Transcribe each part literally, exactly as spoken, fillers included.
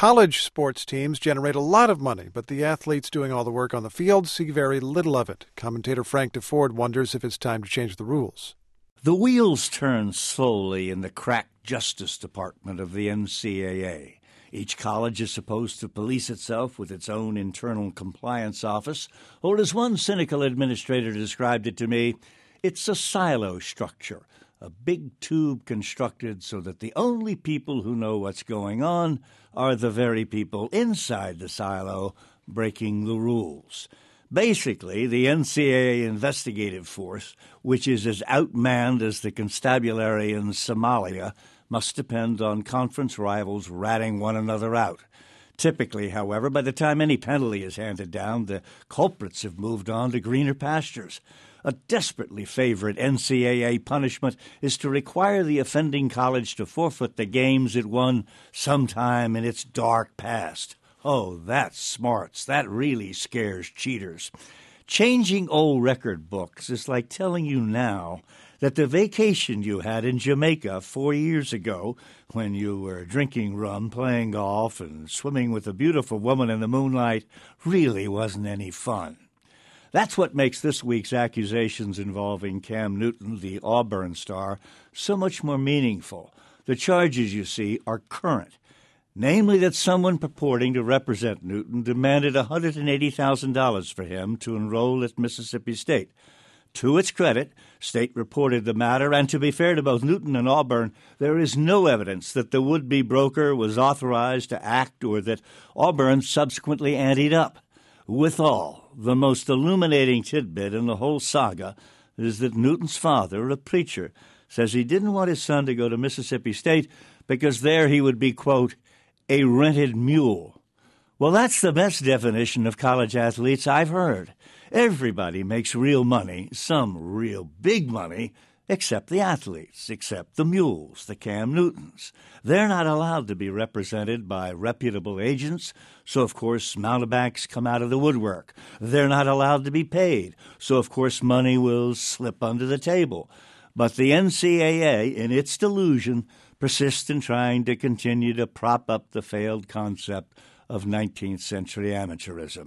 College sports teams generate a lot of money, but the athletes doing all the work on the field see very little of it. Commentator Frank DeFord wonders if it's time to change the rules. The wheels turn slowly in the crack Justice Department of the N C double A. Each college is supposed to police itself with its own internal compliance office, or as one cynical administrator described it to me, it's a silo structure, a big tube constructed so that the only people who know what's going on are the very people inside the silo breaking the rules. Basically, the N C double A investigative force, which is as outmanned as the constabulary in Somalia, must depend on conference rivals ratting one another out. Typically, however, by the time any penalty is handed down, the culprits have moved on to greener pastures. A desperately favorite N C double A punishment is to require the offending college to forfeit the games it won sometime in its dark past. Oh, that smarts. That really scares cheaters. Changing old record books is like telling you now that the vacation you had in Jamaica four years ago, when you were drinking rum, playing golf, and swimming with a beautiful woman in the moonlight, really wasn't any fun. That's what makes this week's accusations involving Cam Newton, the Auburn star, so much more meaningful. The charges, you see, are current. Namely that someone purporting to represent Newton demanded one hundred eighty thousand dollars for him to enroll at Mississippi State. To its credit, State reported the matter, and to be fair to both Newton and Auburn, there is no evidence that the would-be broker was authorized to act or that Auburn subsequently anteed up. Withal, the most illuminating tidbit in the whole saga is that Newton's father, a preacher, says he didn't want his son to go to Mississippi State because there he would be, quote, a rented mule. Well, that's the best definition of college athletes I've heard. Everybody makes real money, some real big money, except the athletes, except the mules, the Cam Newtons. They're not allowed to be represented by reputable agents, so of course mountebanks come out of the woodwork. They're not allowed to be paid, so of course money will slip under the table. But the N C double A, in its delusion, persists in trying to continue to prop up the failed concept of nineteenth century amateurism.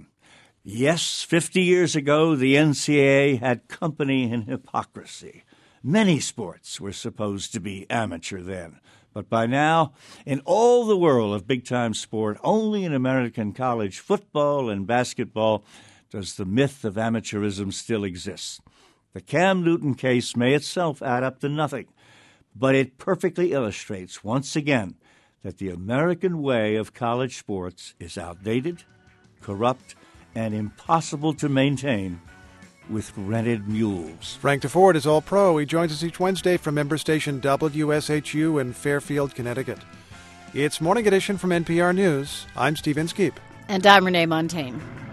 Yes, fifty years ago, the N C double A had company in hypocrisy. Many sports were supposed to be amateur then. But by now, in all the world of big-time sport, only in American college football and basketball does the myth of amateurism still exist. The Cam Newton case may itself add up to nothing, but it perfectly illustrates once again that the American way of college sports is outdated, corrupt, and impossible to maintain with rented mules. Frank DeFord is All-Pro. He joins us each Wednesday from member station W S H U in Fairfield, Connecticut. It's Morning Edition from N P R News. I'm Steve Inskeep. And I'm Renee Montaigne.